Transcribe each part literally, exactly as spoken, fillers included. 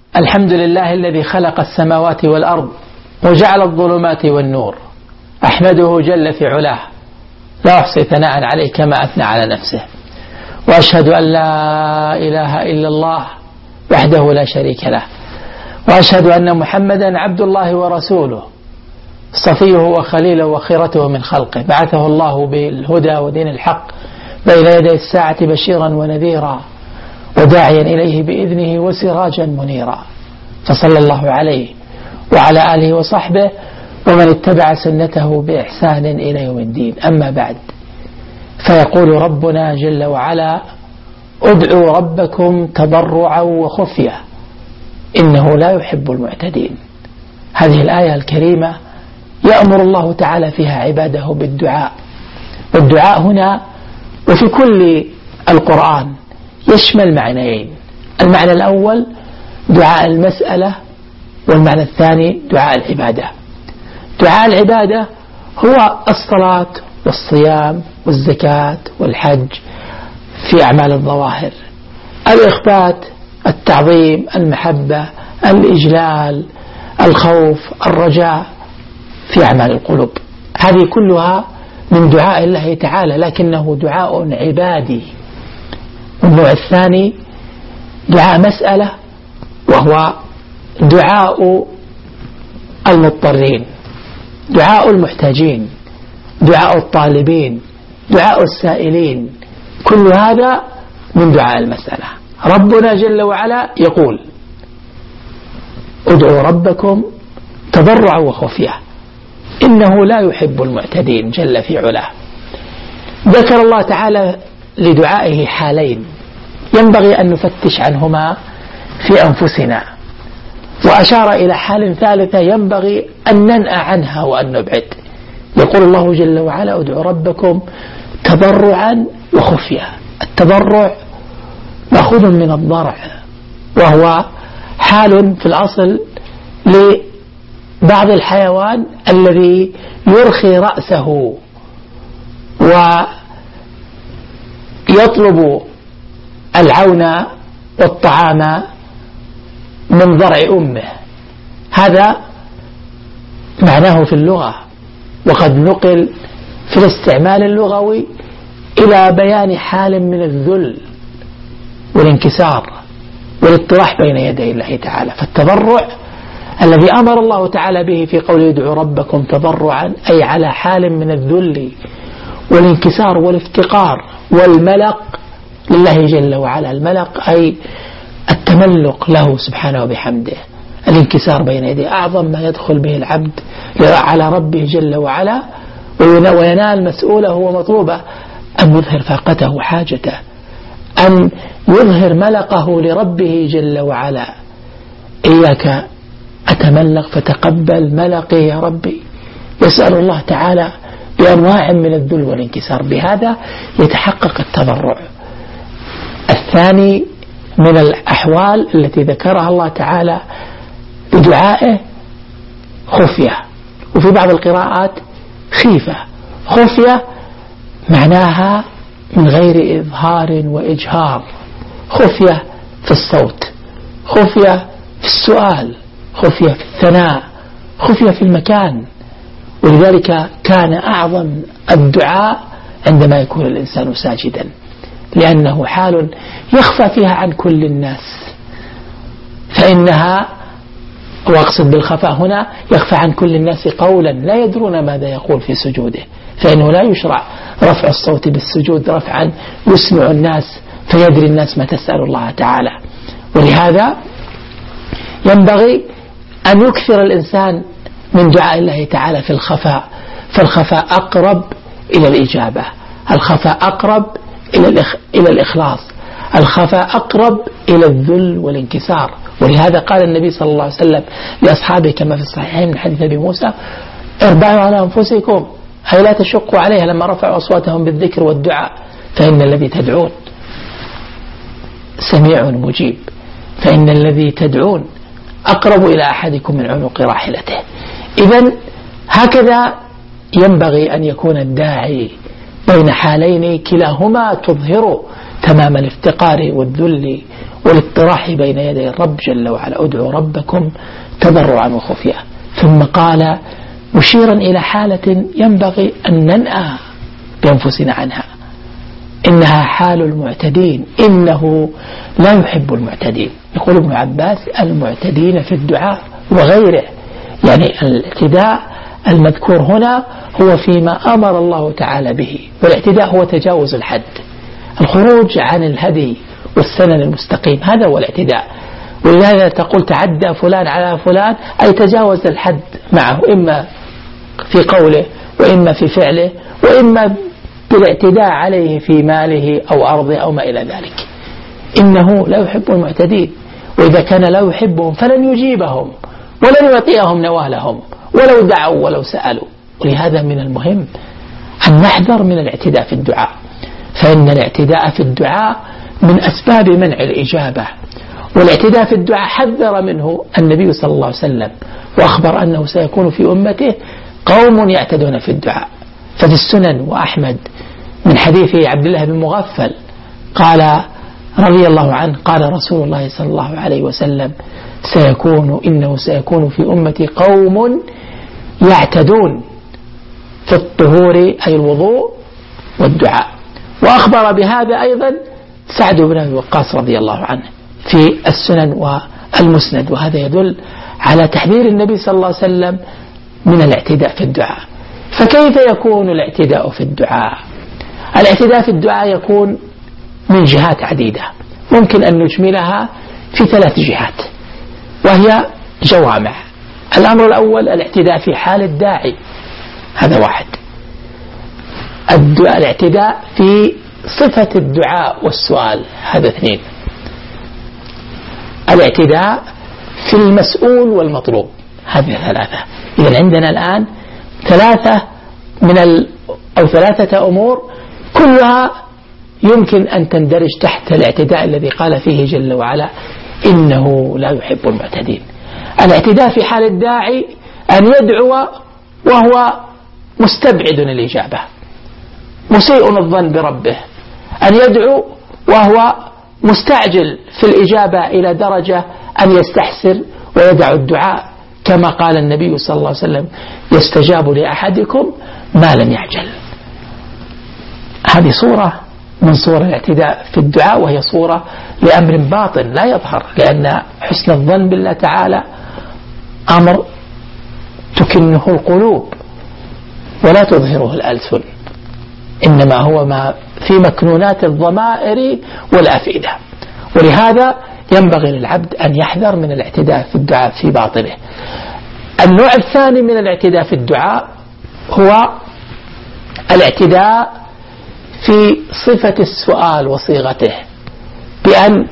الحمد لله الذي خلق السماوات والأرض وجعل الظلمات والنور، أحمده جل في علاه لا أحصي ثناء عليه كما أثنى على نفسه، وأشهد أن لا إله إلا الله وحده لا شريك له، وأشهد أن محمدا عبد الله ورسوله صفيه وخليله وخيرته من خلقه، بعثه الله بالهدى ودين الحق بين يدي الساعة بشيرا ونذيرا وداعيا إليه بإذنه وسراجا منيرا، فصلى الله عليه وعلى آله وصحبه ومن اتبع سنته بإحسان إلى يوم الدين. أما بعد، فيقول ربنا جل وعلا: ادعوا ربكم تضرعا وخفية إنه لا يحب المعتدين. هذه الآية الكريمة يأمر الله تعالى فيها عباده بالدعاء، والدعاء هنا وفي كل القرآن يشمل معنيين: المعنى الأول دعاء المسألة، والمعنى الثاني دعاء العبادة. دعاء العبادة هو الصلاة والصيام والزكاة والحج في أعمال الظواهر، الإخبات، التعظيم، المحبة، الإجلال، الخوف، الرجاء في أعمال القلوب. هذه كلها من دعاء الله تعالى، لكنه دعاء عبادي. والنوع الثاني دعاء مسألة، وهو دعاء المضطرين، دعاء المحتاجين، دعاء الطالبين، دعاء السائلين، كل هذا من دعاء المسألة. ربنا جل وعلا يقول: ادعوا ربكم تضرعا وخفية إنه لا يحب المعتدين جل في علاه. ذكر الله تعالى لدعائه حالين ينبغي أن نفتش عنهما في أنفسنا، وأشار إلى حال ثالثة ينبغي أن ننأى عنها وأن نبعد. يقول الله جل وعلا: ادعوا ربكم تضرعا وخفية. التضرع مأخوذ من الضرع، وهو حال في الأصل لبعض الحيوان الذي يرخي رأسه ويطلب العون والطعام من ضرع أمه. هذا معناه في اللغة، وقد نقل في الاستعمال اللغوي إلى بيان حال من الذل والانكسار والاطراح بين يدي الله تعالى. فالتضرع الذي أمر الله تعالى به في قوله: ادعوا ربكم تضرعا، أي على حال من الذل والانكسار والافتقار والملق لله جل وعلا. الملق أي التملق له سبحانه وبحمده، الانكسار بين يديه. أعظم ما يدخل به العبد على ربه جل وعلا وينال مسؤوله ومطلوبه أن يظهر فاقته وحاجته، أن يظهر ملقه لربه جل وعلا. إياك أتملق فتقبل ملقي يا ربي. يسأل الله تعالى بأنواع من الذل والانكسار، بهذا يتحقق التضرع. الثاني من الأحوال التي ذكرها الله تعالى بدعائه خفية، وفي بعض القراءات خيفة. خفية معناها من غير إظهار وإجهار، خفية في الصوت، خفية في السؤال، خفية في الثناء، خفية في المكان. ولذلك كان أعظم الدعاء عندما يكون الإنسان ساجدا، لأنه حال يخفى فيها عن كل الناس، فإنها، وأقصد بالخفاء هنا، يخفى عن كل الناس قولا لا يدرون ماذا يقول في سجوده، فإنه لا يشرع رفع الصوت بالسجود رفعا يسمع الناس فيدري الناس ما تسأل الله تعالى. ولهذا ينبغي أن يكثر الإنسان من دعاء الله تعالى في الخفاء، فالخفاء أقرب إلى الإجابة، الخفاء أقرب إلى إلى الإخلاص، الخفاء أقرب إلى الذل والانكسار. ولهذا قال النبي صلى الله عليه وسلم لأصحابه كما في الصحيحين من حديث أبي موسى: اربعوا على أنفسكم أي لا تشقوا عليها لما رفعوا أصواتهم بالذكر والدعاء، فإن الذي تدعون سميع مجيب، فإن الذي تدعون أقرب إلى أحدكم من عنق راحلته. إذن هكذا ينبغي أن يكون الداعي بين حالين كلاهما تظهر تمام الافتقار والذل والاطراح بين يدي الرب جل وعلا: ادعوا ربكم تضرعا وخفيا. ثم قال مشيرا إلى حالة ينبغي أن ننأى بأنفسنا عنها: إنها حال المعتدين، إنه لا يحب المعتدين. يقول ابن عباس: المعتدين في الدعاء وغيره، يعني الاعتداء المذكور هنا هو فيما أمر الله تعالى به، والاعتداء هو تجاوز الحد، الخروج عن الهدي والسنن المستقيم، هذا هو الاعتداء. ولهذا تقول تعدى فلان على فلان، أي تجاوز الحد معه، إما في قوله وإما في فعله، وإما بالاعتداء عليه في ماله أو أرضه أو ما إلى ذلك. إنه لا يحب المعتدين، وإذا كان لا يحبهم فلن يجيبهم ولن يعطيهم نوالهم ولو دعوا ولو سألوا. ولهذا من المهم أن نحذر من الاعتداء في الدعاء، فإن الاعتداء في الدعاء من أسباب منع الإجابة. والاعتداء في الدعاء حذر منه النبي صلى الله عليه وسلم، وأخبر أنه سيكون في أمته قوم يعتدون في الدعاء. ففي السنن وأحمد من حديث عبد الله بن مغفل قال رضي الله عنه: قال رسول الله صلى الله عليه وسلم: سيكون إنه سيكون في أمتي قوم يعتدون في الطهور، أي الوضوء والدعاء. وأخبر بهذا أيضا سعد بن أبي وقاص رضي الله عنه في السنن والمسند، وهذا يدل على تحذير النبي صلى الله عليه وسلم من الاعتداء في الدعاء. فكيف يكون الاعتداء في الدعاء؟ الاعتداء في الدعاء يكون من جهات عديدة، ممكن أن نجملها في ثلاث جهات وهي جوامع. الأمر الأول الاعتداء في حال الداعي، هذا واحد. الاعتداء في صفة الدعاء والسؤال، هذا اثنين. الاعتداء في المسؤول والمطلوب، هذه ثلاثة. إذن عندنا الآن ثلاثة من ال... أو ثلاثة أمور كلها يمكن أن تندرج تحت الاعتداء الذي قال فيه جل وعلا: إنه لا يحب المعتدين. الاعتداء في حال الداعي أن يدعو وهو مستبعد الإجابة، مسيء الظن بربه، أن يدعو وهو مستعجل في الإجابة إلى درجة أن يستحسر ويدع الدعاء، كما قال النبي صلى الله عليه وسلم: يستجاب لأحدكم ما لم يعجل. هذه صورة من صور الاعتداء في الدعاء، وهي صورة لأمر باطن لا يظهر، لأن حسن الظن بالله تعالى أمر تكنه القلوب ولا تظهره الألسن، إنما هو ما في مكنونات الضمائر والأفئدة. ولهذا ينبغي للعبد أن يحذر من الاعتداء في الدعاء في باطنه. النوع الثاني من الاعتداء في الدعاء هو الاعتداء في صفة السؤال وصيغته، بأن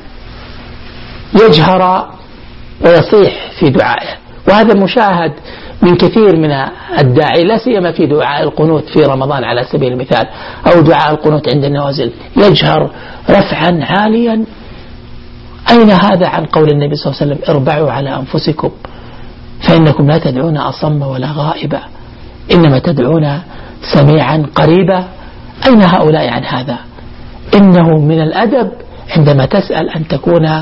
يجهر ويصيح في دعائه، وهذا مشاهد من كثير من الداعي، لا سيما في دعاء القنوت في رمضان على سبيل المثال، أو دعاء القنوت عند النوازل، يجهر رفعا عاليا. أين هذا عن قول النبي صلى الله عليه وسلم: اربعوا على أنفسكم فإنكم لا تدعون أصم ولا غائبا، إنما تدعون سميعا قريبا. أين هؤلاء عن هذا؟ إنه من الأدب عندما تسأل أن تكون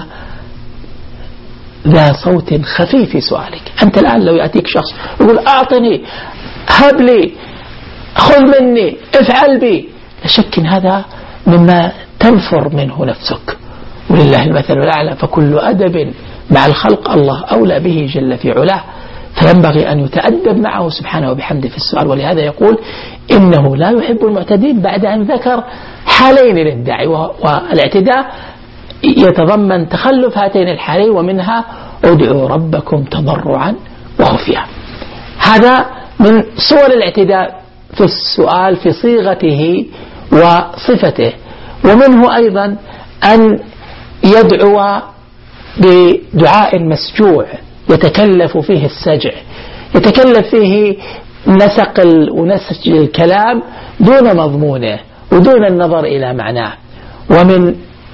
ذا صوت خفيف في سؤالك. أنت الآن لو يأتيك شخص يقول: أعطني، هب لي، خذ مني، افعل بي، لا شك إن هذا مما تنفر منه نفسك، ولله المثل الأعلى. فكل أدب مع الخلق الله أولى به جل في علاه، فينبغي أن يتأدب معه سبحانه وبحمده في السؤال. ولهذا يقول: إنه لا يحب المعتدين، بعد أن ذكر حالين للداعي، والاعتداء يتضمن تخلف هاتين الحالين، ومنها ادعوا ربكم تضرعا وخفيا. هذا من صور الاعتداء في السؤال في صيغته وصفته. ومنه أيضا أن يدعو بدعاء مسجوع يتكلف فيه السجع، يتكلف فيه نسق ونسج الكلام دون مضمونه ودون النظر إلى معناه. ومن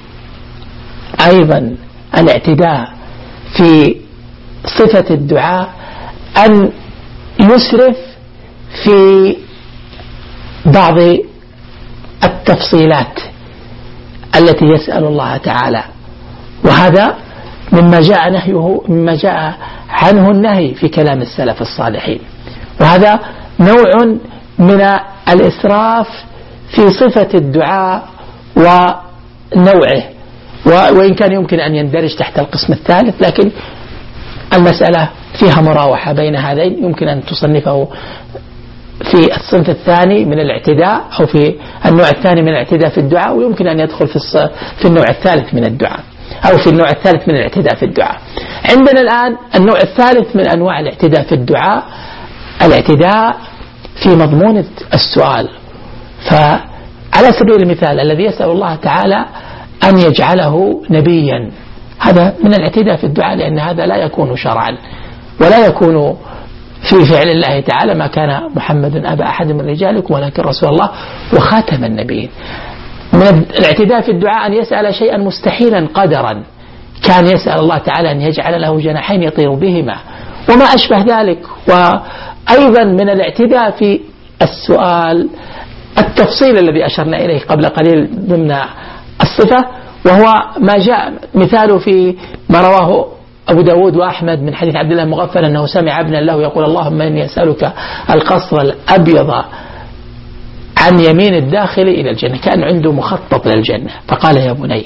أيضا الاعتداء في صفة الدعاء أن يسرف في بعض التفصيلات التي يسأل الله تعالى، وهذا مما جاء نهيه مما جاء عنه النهي في كلام السلف الصالحين. وهذا نوع من الإسراف في صفة الدعاء ونوعه، وإن كان يمكن أن يندرج تحت القسم الثالث، لكن المسألة فيها مراوحة بين هذين، يمكن أن تصنفه في الصنف الثاني من الاعتداء أو في النوع الثاني من الاعتداء في الدعاء، ويمكن أن يدخل في في النوع الثالث من الدعاء أو في النوع الثالث من الاعتداء في الدعاء. عندنا الآن النوع الثالث من أنواع الاعتداء في الدعاء، الاعتداء في مضمون السؤال. فعلى سبيل المثال الذي يسأل الله تعالى أن يجعله نبيا، هذا من الاعتداء في الدعاء، لأن هذا لا يكون شرعا ولا يكون في فعل الله تعالى، ما كان محمد أبا أحد من رجالكم ولكن رسول الله وخاتم النبيين. من الاعتداء في الدعاء أن يسأل شيئا مستحيلا قدرا، كان يسأل الله تعالى أن يجعل له جناحين يطير بهما وما أشبه ذلك. وأيضا من الاعتداء في السؤال التفصيل الذي أشرنا إليه قبل قليل ضمن الصفة، وهو ما جاء مثاله في ما رواه أبو داود وأحمد من حديث عبد الله المغفل أنه سمع ابنا له يقول اللهم إني أسألك القصر الأبيض عن يمين الداخل إلى الجنة، كان عنده مخطط للجنة، فقال يا بني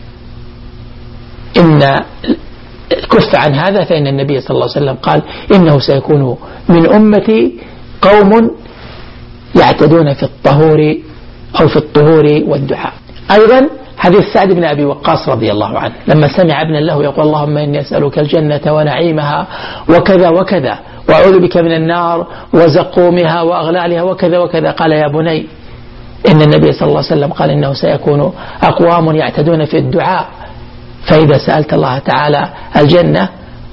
إن كف عن هذا، فإن النبي صلى الله عليه وسلم قال إنه سيكون من أمتي قوم يعتدون في الطهور أو في الطهور والدعاء. أيضا حديث سعد بن أبي وقاص رضي الله عنه لما سمع ابنا له يقول اللهم إني أسألك الجنة ونعيمها وكذا وكذا وأعوذ بك من النار وزقومها وأغلالها وكذا وكذا، قال يا بني إن النبي صلى الله عليه وسلم قال إنه سيكون أقوام يعتدون في الدعاء، فإذا سألت الله تعالى الجنة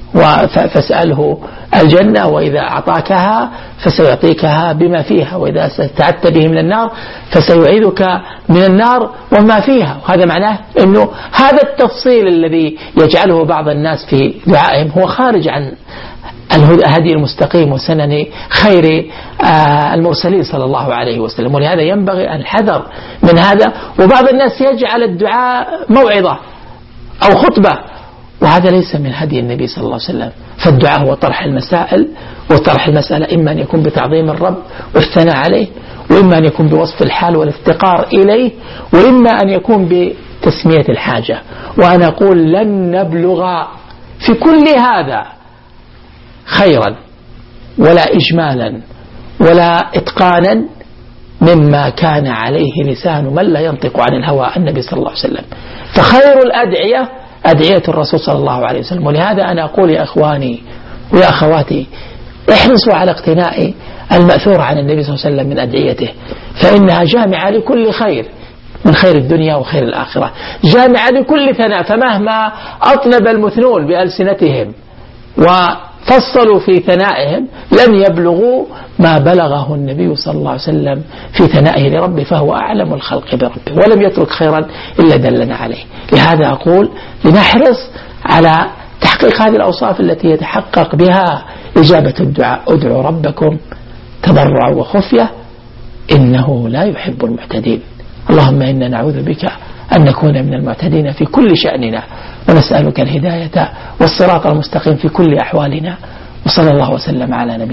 فاسأله الجنة، وإذا أعطاكها فسيعطيكها بما فيها، وإذا استعدت به من النار فسيعيذك من النار وما فيها. وهذا معناه أنه هذا التفصيل الذي يجعله بعض الناس في دعائهم هو خارج عن الهدي المستقيم وسنن خير المرسلين صلى الله عليه وسلم. ولهذا ينبغي الحذر من هذا. وبعض الناس يجعل الدعاء موعظة أو خطبة، وهذا ليس من هدي النبي صلى الله عليه وسلم. فالدعاء هو طرح المسائل، وطرح المسألة إما أن يكون بتعظيم الرب والثناء عليه، وإما أن يكون بوصف الحال والافتقار إليه، وإما أن يكون بتسمية الحاجة. وأنا أقول لن نبلغ في كل هذا خيرا ولا إجمالا ولا إتقانا مما كان عليه لسان من لا ينطق عن الهوى النبي صلى الله عليه وسلم. فخير الأدعية أدعية الرسول صلى الله عليه وسلم. ولهذا أنا أقول يا أخواني ويا أخواتي احرصوا على اقتناء المأثور عن النبي صلى الله عليه وسلم من أدعيته، فإنها جامعة لكل خير من خير الدنيا وخير الآخرة، جامعة لكل ثناء. فمهما أطنب المثنون بألسنتهم وفصلوا في ثنائهم لن يبلغوا ما بلغه النبي صلى الله عليه وسلم في ثنائه لربه، فهو أعلم الخلق بربه ولم يترك خيرا إلا دلنا عليه. لهذا أقول لنحرص على تحقيق هذه الأوصاف التي يتحقق بها إجابة الدعاء. ادعوا ربكم تضرعا وخفية إنه لا يحب المعتدين. اللهم إنا نعوذ بك أن نكون من المعتدين في كل شأننا، ونسألك الهداية والصراط المستقيم في كل أحوالنا. وصلى الله وسلم على نبينا